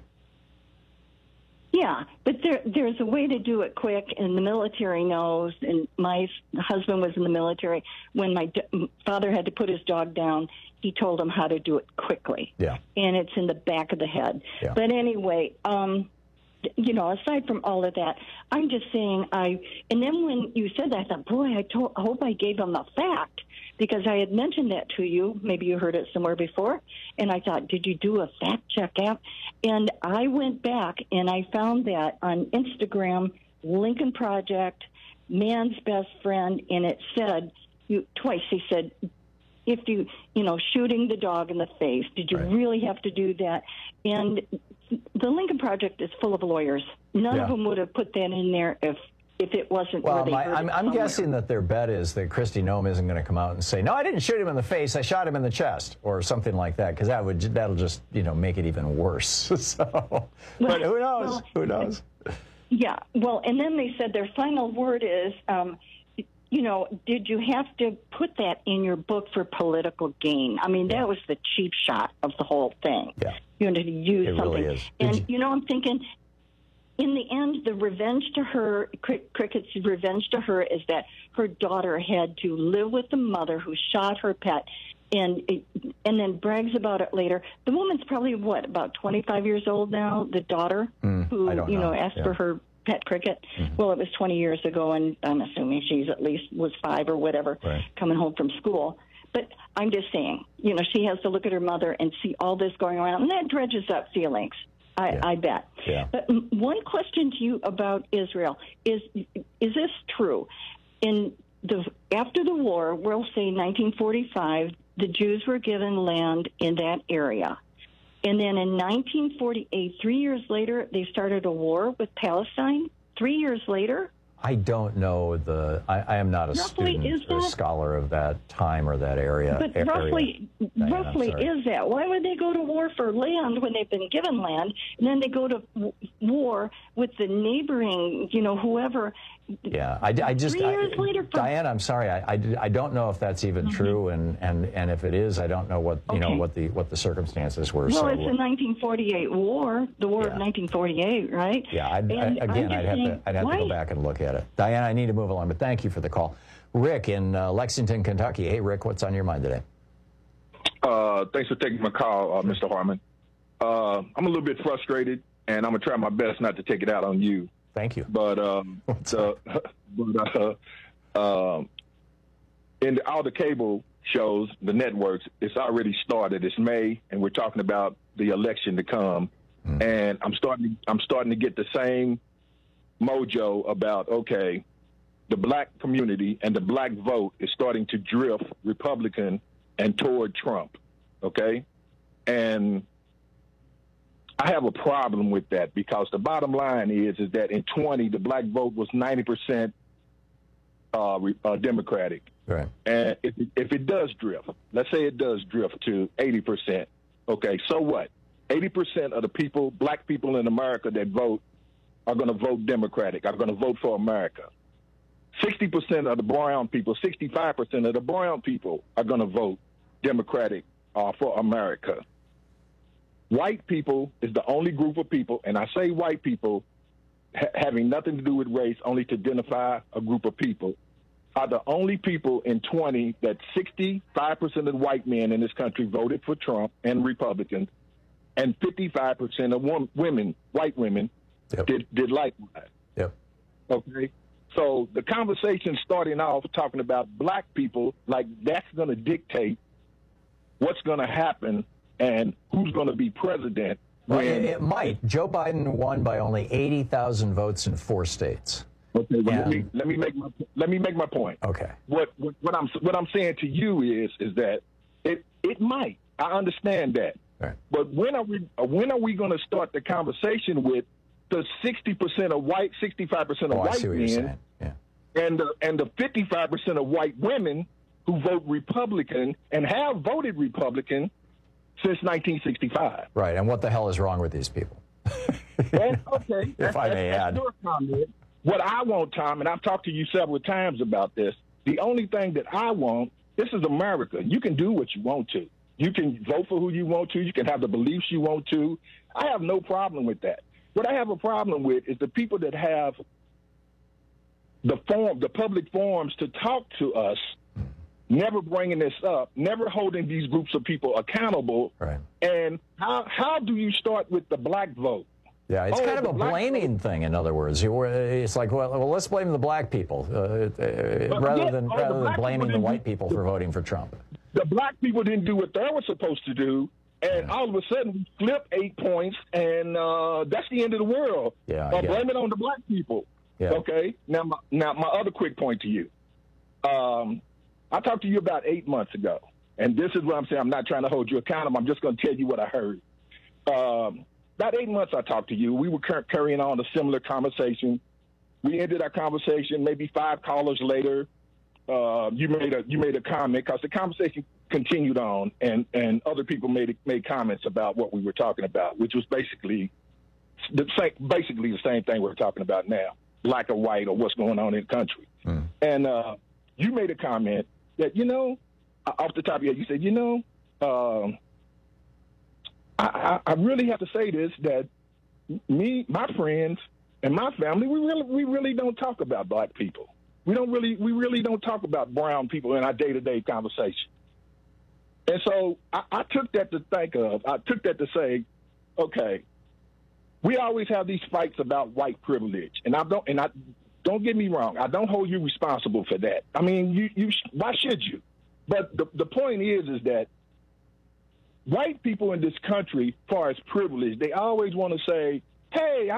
Yeah, but there's a way to do it quick, and the military knows. And my husband was in the military. When my father had to put his dog down, he told him how to do it quickly. Yeah. And it's in the back of the head. Yeah. But anyway, aside from all of that, I'm just saying and then when you said that, I thought, boy, I hope I gave him the fact, because I had mentioned that to you. Maybe you heard it somewhere before. And I thought, did you do a fact check app? And I went back and I found that on Instagram, Lincoln Project, Man's Best Friend, and it said, twice he said, if you, shooting the dog in the face, did you really have to do that? And the Lincoln Project is full of lawyers. None of them would have put that in there if it wasn't. Well, I'm guessing that their bet is that Kristi Noem isn't going to come out and say, no, I didn't shoot him in the face, I shot him in the chest, or something like that, because that'll just, make it even worse. But who knows? Well, who knows? Yeah, well, and then they said their final word is, did you have to put that in your book for political gain? I mean, that was the cheap shot of the whole thing. Yeah. You had to use something. Really is. And, I'm thinking, in the end, the revenge to her, Cricket's revenge to her is that her daughter had to live with the mother who shot her pet and then brags about it later. The woman's probably, about 25 years old now, the daughter, who, asked for her pet Cricket. Mm-hmm. Well, it was 20 years ago, and I'm assuming she's at least was 5 or whatever, coming home from school. But I'm just saying, she has to look at her mother and see all this going around, and that dredges up feelings. I bet. Yeah. But one question to you about Israel is this true? After the war, we'll say 1945, the Jews were given land in that area. And then in 1948, 3 years later, they started a war with Palestine. 3 years later? I don't know I am not a student or scholar of that time or that area. But roughly is that? Why would they go to war for land when they've been given land, and then they go to war with the neighboring, whoever? Yeah, I just 3 years later. Diane, I'm sorry, I don't know if that's even true, and if it is, I don't know what what the circumstances were. Well, it's the 1948 war, the war of 1948, right? Yeah, I'd have to go back and look at it. Diane, I need to move along, but thank you for the call. Rick in Lexington, Kentucky. Hey, Rick, what's on your mind today? Thanks for taking my call, Mr. Harmon. I'm a little bit frustrated, and I'm gonna try my best not to take it out on you. Thank you. But in all the cable shows, the networks, it's already started. It's May, and we're talking about the election to come. And I'm starting to get the same mojo about, the black community and the black vote is starting to drift Republican and toward Trump. And I have a problem with that, because the bottom line is that in 20, the black vote was 90% Democratic. Right. And if it does drift, let's say it does drift to 80%, so what? 80% of the people, black people in America that vote, are going to vote Democratic, are going to vote for America. 60% of the brown people, 65% of the brown people are going to vote Democratic for America. White people is the only group of people, and I say white people having nothing to do with race, only to identify a group of people, are the only people in 20 that 65% of the white men in this country voted for Trump and Republicans, and 55% of women, white women, did likewise. Yep. Okay? So the conversation starting off talking about black people, like that's going to dictate what's going to happen and who's going to be president. Well, it might. Joe Biden won by only 80,000 votes in 4 states. Okay, well, let me make my point. Okay. What I'm saying to you is that it might. I understand that. Right. But when are we going to start the conversation with the 60% of white, 65% of white men, and the 55% of white women who vote Republican and have voted Republican since 1965? Right. And what the hell is wrong with these people? Well, okay. If I may add. Your comment. What I want, Tom, and I've talked to you several times about this, the only thing that I want, this is America. You can do what you want to. You can vote for who you want to. You can have the beliefs you want to. I have no problem with that. What I have a problem with is the people that have the public forums to talk to us, never bringing this up, never holding these groups of people accountable. Right. And how do you start with the black vote? Yeah, it's kind of a blaming thing, in other words. It's like, well, let's blame the black people rather than blaming the white people for voting for Trump. The black people didn't do what they were supposed to do, and all of a sudden we flip 8 points, and that's the end of the world. Yeah, blame it on the black people. Yeah. Okay? Now, my other quick point to you. I talked to you about 8 months ago, and this is what I'm saying. I'm not trying to hold you accountable. I'm just going to tell you what I heard. About 8 months I talked to you. We were carrying on a similar conversation. We ended our conversation maybe 5 callers later. You made a comment because the conversation continued on, and other people made comments about what we were talking about, which was basically the same thing we're talking about now, black or white or what's going on in the country. And you made a comment that, off the top of your head, you said, I really have to say this, that my friends, and my family, we really don't talk about black people. We really don't talk about brown people in our day-to-day conversation. And so I took that to think of. I took that to say, okay, we always have these fights about white privilege, and don't get me wrong, I don't hold you responsible for that. I mean, why should you? But the point is that white people in this country, as far as privilege, they always want to say, "Hey,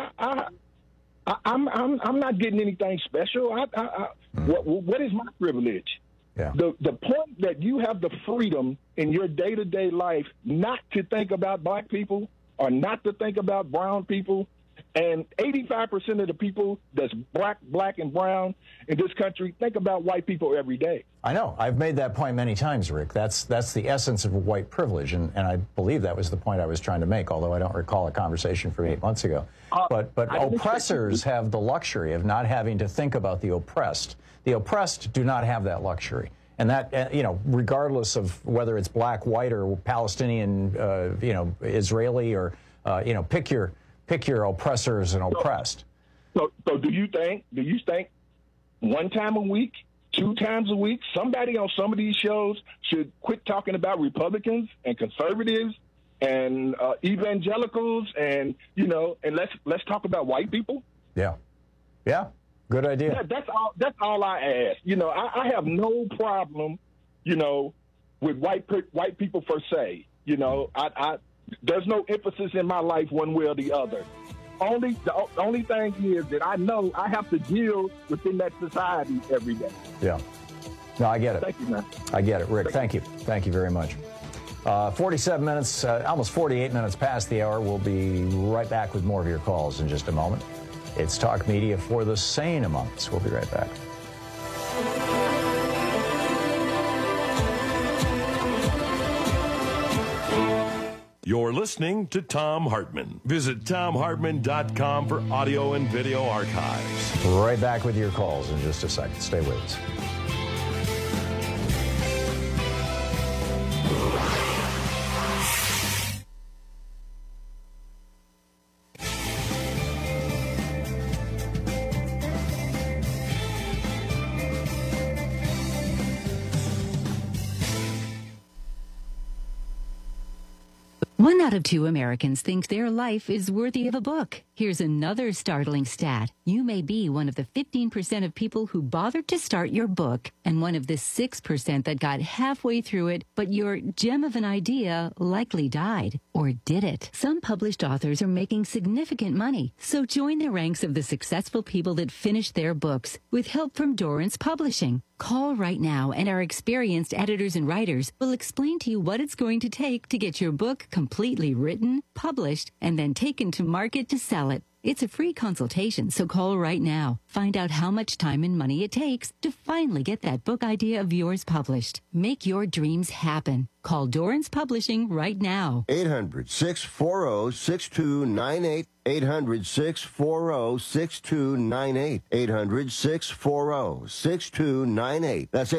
I'm not getting anything special. What is my privilege?" Yeah. The point that you have the freedom in your day-to-day life not to think about black people or not to think about brown people, and 85% of the people that's black and brown in this country think about white people every day. I know. I've made that point many times, Rick. That's the essence of white privilege, and I believe that was the point I was trying to make, although I don't recall a conversation from 8 months ago. But oppressors have the luxury of not having to think about the oppressed. The oppressed do not have that luxury. And that, regardless of whether it's black, white, or Palestinian, Israeli, or, pick your oppressors and oppressed. So do you think one time a week, 2 times a week, somebody on some of these shows should quit talking about Republicans and conservatives and evangelicals and let's talk about white people? Yeah. Good idea. Yeah, that's all I ask. I have no problem, with white people per se. There's no emphasis in my life one way or the other. The only thing is that I know I have to deal within that society every day. Yeah. No, I get it. Thank you, man. I get it, Rick. Thank you. Thank you very much. 47 minutes, almost 48 minutes past the hour. We'll be right back with more of your calls in just a moment. It's Talk Media for the sane among us. We'll be right back. You're listening to Thom Hartmann. Visit ThomHartmann.com for audio and video archives. Right back with your calls in just a second. Stay with us. 1 out of 2 Americans think their life is worthy of a book. Here's another startling stat. You may be one of the 15% of people who bothered to start your book and one of the 6% that got halfway through it, but your gem of an idea likely died. Or did it? Some published authors are making significant money, so join the ranks of the successful people that finished their books with help from Dorrance Publishing. Call right now and our experienced editors and writers will explain to you what it's going to take to get your book completely written, published, and then taken to market to sell it. It's a free consultation, so call right now. Find out how much time and money it takes to finally get that book idea of yours published. Make your dreams happen. Call Dorrance Publishing right now. 800-640-6298. 800-640-6298. 800-640-6298. That's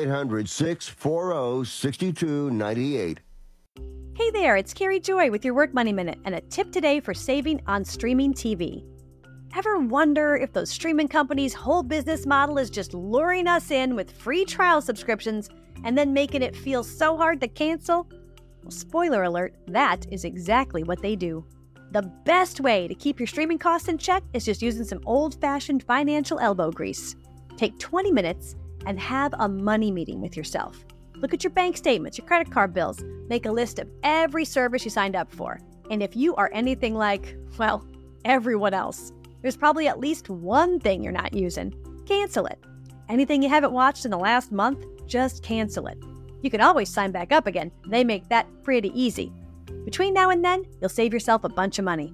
800-640-6298. Hey there, it's Carrie Joy with your Work Money Minute and a tip today for saving on streaming TV. Ever wonder if those streaming companies' whole business model is just luring us in with free trial subscriptions and then making it feel so hard to cancel? Well, spoiler alert, that is exactly what they do. The best way to keep your streaming costs in check is just using some old-fashioned financial elbow grease. Take 20 minutes and have a money meeting with yourself. Look at your bank statements, your credit card bills. Make a list of every service you signed up for. And if you are anything like, well, everyone else, there's probably at least one thing you're not using. Cancel it. Anything you haven't watched in the last month, just cancel it. You can always sign back up again. They make that pretty easy. Between now and then, you'll save yourself a bunch of money.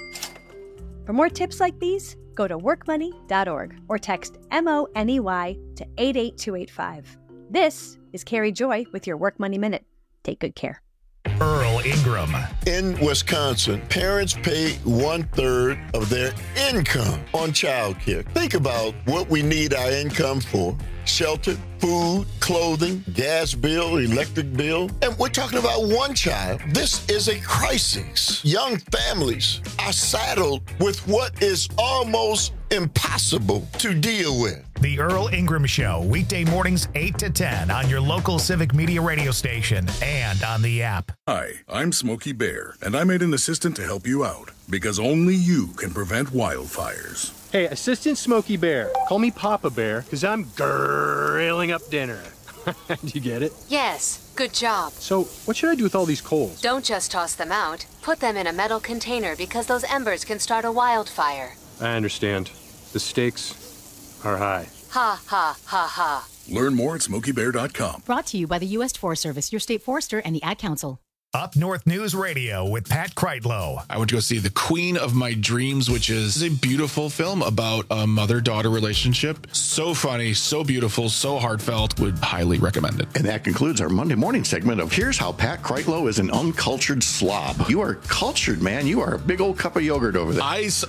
For more tips like these, go to workmoney.org or text MONEY to 88285. This is Carrie Joy with your Work Money Minute. Take good care. Earl Ingram. In Wisconsin, parents pay 1/3 of their income on childcare. Think about what we need our income for. Shelter, food, clothing, gas bill, electric bill. And we're talking about one child. This is a crisis. Young families are saddled with what is almost impossible to deal with. The Earl Ingram Show, weekday mornings 8 to 10 on your local Civic Media radio station and on the app. Hi, I'm Smokey Bear, and I made an assistant to help you out because only you can prevent wildfires. Hey, Assistant Smokey Bear. Call me Papa Bear, because I'm grilling up dinner. Do you get it? Yes, good job. So, what should I do with all these coals? Don't just toss them out. Put them in a metal container because those embers can start a wildfire. I understand. The stakes are high. Ha, ha, ha, ha. Learn more at SmokeyBear.com. Brought to you by the U.S. Forest Service, your state forester, and the Ad Council. Up North News Radio with Pat Kreitlow. I went to go see The Queen of My Dreams, which is a beautiful film about a mother-daughter relationship. So funny, so beautiful, so heartfelt. Would highly recommend it. And that concludes our Monday morning segment of Here's How Pat Kreitlow is an Uncultured Slob. You are cultured, man. You are a big old cup of yogurt over there.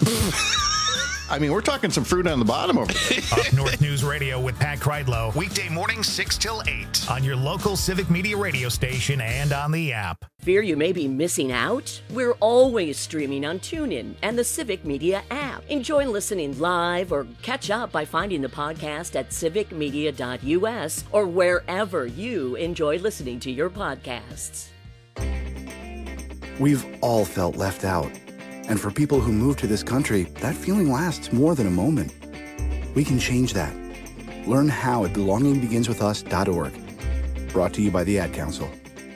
I mean, we're talking some fruit on the bottom over there. Up North News Radio with Pat Kreitlow. Weekday mornings 6 till 8 on your local Civic Media radio station and on the app. Fear you may be missing out? We're always streaming on TuneIn and the Civic Media app. Enjoy listening live or catch up by finding the podcast at civicmedia.us or wherever you enjoy listening to your podcasts. We've all felt left out. And for people who move to this country, that feeling lasts more than a moment. We can change that. Learn how at belongingbeginswithus.org. Brought to you by the Ad Council.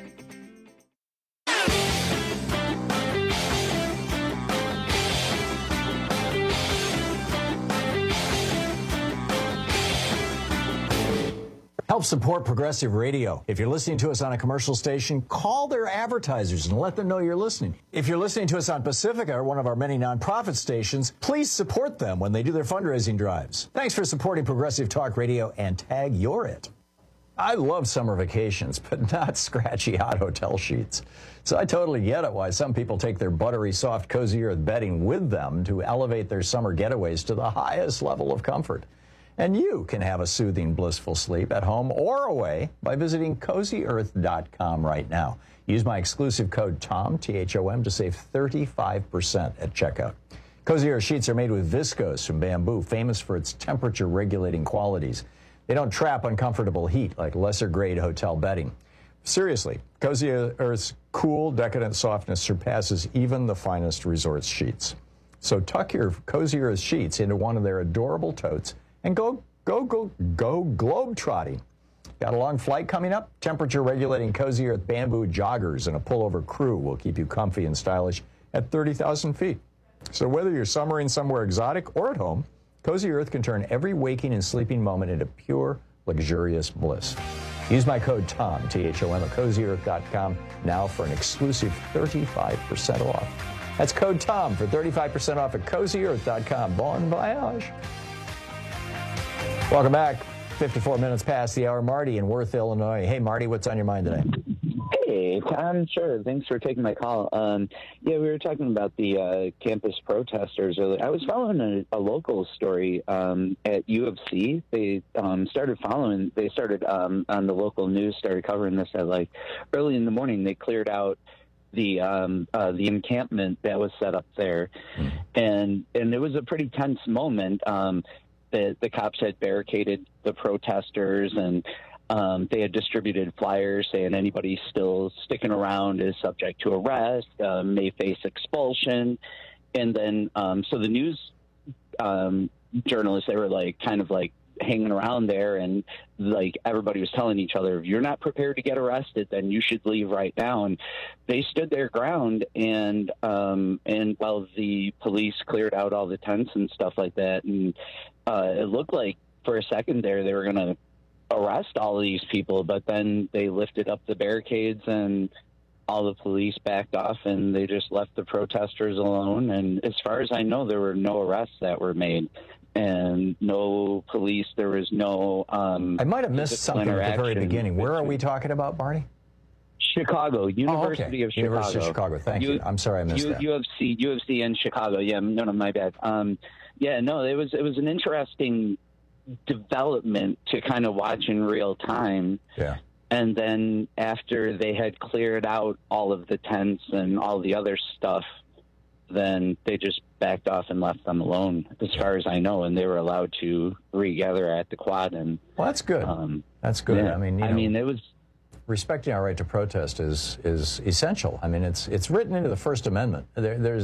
Help support Progressive Radio. If you're listening to us on a commercial station, call their advertisers and let them know you're listening. If you're listening to us on Pacifica, or one of our many nonprofit stations, please support them when they do their fundraising drives. Thanks for supporting Progressive Talk Radio and tag you're it. I love summer vacations, but not scratchy hot hotel sheets. So I totally get it why some people take their buttery, soft, cozy earth bedding with them to elevate their summer getaways to the highest level of comfort. And you can have a soothing, blissful sleep at home or away by visiting CozyEarth.com right now. Use my exclusive code TOM, T-H-O-M, to save 35% at checkout. Cozy Earth sheets are made with viscose from bamboo, famous for its temperature-regulating qualities. They don't trap uncomfortable heat like lesser-grade hotel bedding. Seriously, Cozy Earth's cool, decadent softness surpasses even the finest resort sheets. So tuck your Cozy Earth sheets into one of their adorable totes and go globe-trotting. Got a long flight coming up? Temperature-regulating Cozy Earth bamboo joggers and a pullover crew will keep you comfy and stylish at 30,000 feet. So whether you're summering somewhere exotic or at home, Cozy Earth can turn every waking and sleeping moment into pure, luxurious bliss. Use my code TOM, T-H-O-M, at CozyEarth.com now for an exclusive 35% off. That's code TOM for 35% off at CozyEarth.com. Bon voyage. Welcome back. 54 minutes past the hour. Marty in Worth, Illinois. Hey, Marty, what's on your mind today? Hey, Tom. Sure. Thanks for taking my call. We were talking about the campus protesters earlier. I was following a local story at U of C. They started on the local news, started covering this at like early in the morning. They cleared out the encampment that was set up there, and it was a pretty tense moment. The cops had barricaded the protesters, and they had distributed flyers saying anybody still sticking around is subject to arrest, may face expulsion. And then so the news journalists, they were like kind of like hanging around there, and like everybody was telling each other, if you're not prepared to get arrested, then you should leave right now. And they stood their ground, and while the police cleared out all the tents and stuff like that, and it looked like for a second there they were going to arrest all of these people, but then they lifted up the barricades and all the police backed off, and they just left the protesters alone. And as far as I know, there were no arrests that were made, and no police. There was no I might have missed something at the very beginning. Where are we talking about, Barney? Chicago, University of Chicago. University of Chicago. Thank you. I'm sorry I missed that. UFC in Chicago. Yeah, no, my bad. It was an interesting development to kind of watch in real time. Yeah. And then after they had cleared out all of the tents and all the other stuff, then they just backed off and left them alone, as far as I know, and they were allowed to regather at the quad. And well, that's good. That's good. Yeah. I mean, it was respecting our right to protest is essential. I mean, it's written into the First Amendment. There's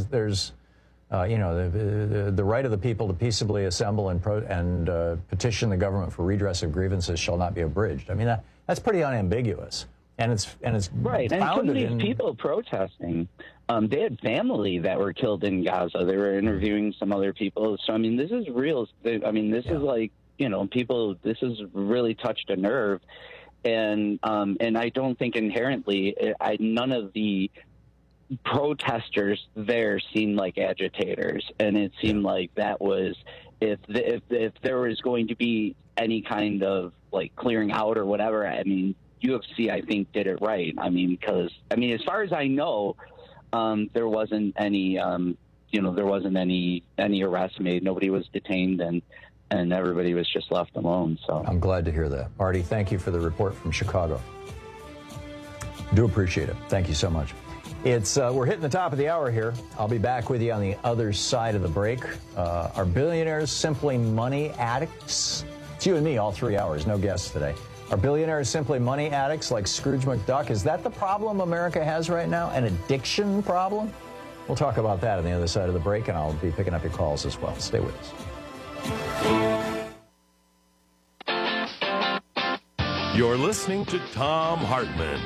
the right of the people to peaceably assemble and petition the government for redress of grievances shall not be abridged. I mean, that's pretty unambiguous, and it's right. And some of these people protesting, they had family that were killed in Gaza. They were interviewing some other people. So I mean, this is real. I mean, this is like people. This has really touched a nerve, and I don't think inherently, none of the protesters there seemed like agitators, and it seemed like that was if there was going to be any kind of like clearing out or whatever. I mean, UFC I think did it right. I mean, because as far as I know, there wasn't any any arrests made. Nobody was detained, and everybody was just left alone. So I'm glad to hear that, Marty. Thank you for the report from Chicago. Do appreciate it. Thank you so much. We're hitting the top of the hour here. I'll be back with you on the other side of the break. Are billionaires simply money addicts? It's you and me all 3 hours, no guests today. Are billionaires simply money addicts like Scrooge McDuck? Is that the problem America has right now? An addiction problem? We'll talk about that on the other side of the break, and I'll be picking up your calls as well. Stay with us. You're listening to Thom Hartmann.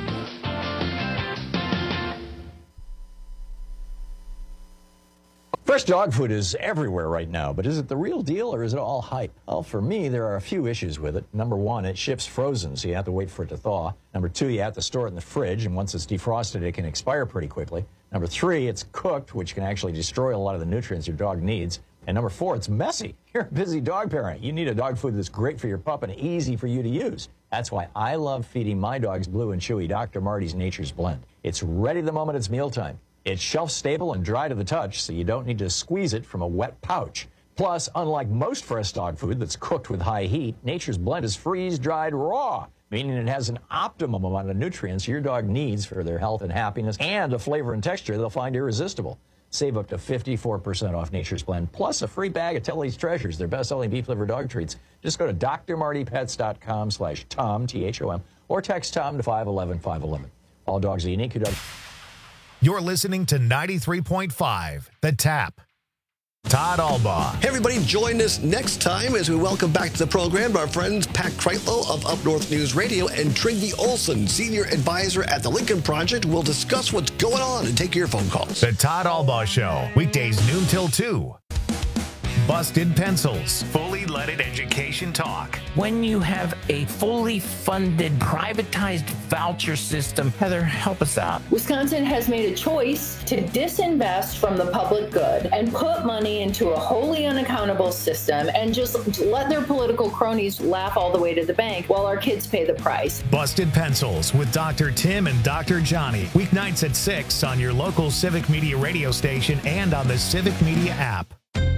Fresh dog food is everywhere right now, but is it the real deal or is it all hype? Well, for me, there are a few issues with it. Number one, it ships frozen, so you have to wait for it to thaw. Number two, you have to store it in the fridge, and once it's defrosted, it can expire pretty quickly. Number three, it's cooked, which can actually destroy a lot of the nutrients your dog needs. And number four, it's messy. You're a busy dog parent. You need a dog food that's great for your pup and easy for you to use. That's why I love feeding my dogs Blue and Chewy Dr. Marty's Nature's Blend. It's ready the moment it's mealtime. It's shelf-stable and dry to the touch, so you don't need to squeeze it from a wet pouch. Plus, unlike most fresh dog food that's cooked with high heat, Nature's Blend is freeze-dried raw, meaning it has an optimum amount of nutrients your dog needs for their health and happiness, and a flavor and texture they'll find irresistible. Save up to 54% off Nature's Blend, plus a free bag of Tilly's Treasures, their best-selling beef liver dog treats. Just go to drmartypets.com/Tom, T-H-O-M, or text Tom to 511-511. All dogs are unique. You're listening to 93.5 The Tap. Todd Albaugh. Hey, everybody, join us next time as we welcome back to the program our friends Pat Kreitlow of Up North News Radio and Trygve Olson, Senior Advisor at the Lincoln Project. We'll discuss what's going on and take your phone calls. The Todd Albaugh Show, weekdays noon till 2. Busted Pencils, fully leaded education talk. When you have a fully funded, privatized voucher system, Heather, help us out. Wisconsin has made a choice to disinvest from the public good and put money into a wholly unaccountable system and just let their political cronies laugh all the way to the bank while our kids pay the price. Busted Pencils with Dr. Tim and Dr. Johnny. Weeknights at 6 on your local Civic Media radio station and on the Civic Media app.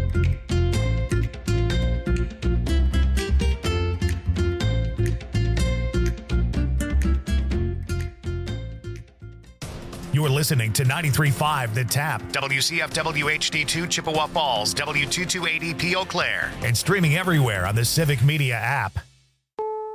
You're listening to 93.5 The Tap, WCFW HD2 Chippewa Falls, W228EP Eau Claire, and streaming everywhere on the Civic Media app.